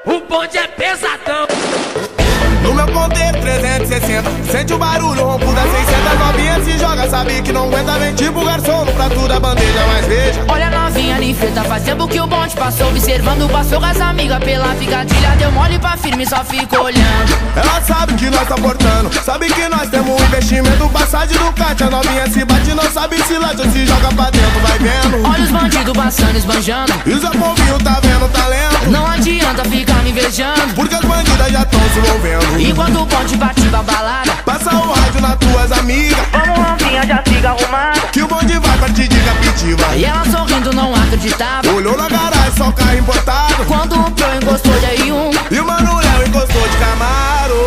O bonde é pesadão. No meu ponteiro 360, sente o barulho, ronco da 600. Novinha se joga, sabe que não aguenta. Vem tipo garçom no prato da bandeja, mas veja. Olha novinha ninfeta, faz tempo que o bonde passou. Observando, passou com as amigas pela picadilha. Deu mole pra firme, só fica olhando. Ela sabe que nós tá portando, sabe que nós temos um investimento. Passagem do kart, a novinha se bate, não sabe se late ou se joga pra dentro, vai vendo. Olha os bandidos passando, esbanjando. E os povinhos tá vendo o talento. Não adianta ficar me invejando, porque as bandidas já tão se envolvendo. enquanto o bonde partiva a balada, passa o rádio nas tuas amigas. vamos novinha, já fica arrumada, que o bonde vai partir de Captiva. E ela sorrindo não acreditava. Olhou na garagem, só carro importado. Quando o Pro encostou de R1 e o Mano Léo encostou de Camaro.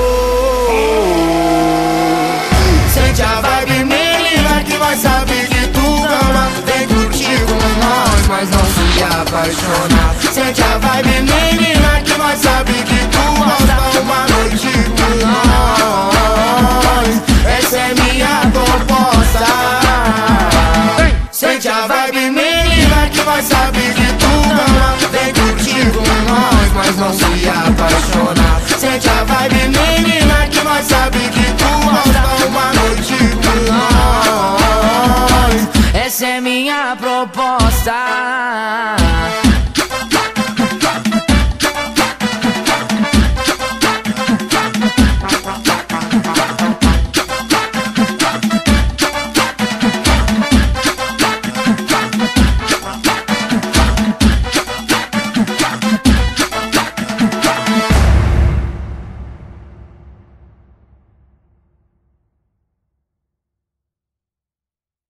Sente a vibe, menina, que vai saber que tu ama. Vem curtir com nós, mas não se apaixonar. Sente a vibe, menina, que vai saber que tu gosta. Uma noite com nós, essa é minha proposta. Sente a vibe, menina, que vai saber que tu ama. Vem curtir com nós, mas não se apaixonar. Sente a vibe, menina, que vai saber que tu gosta. Uma noite com nós, essa é minha proposta.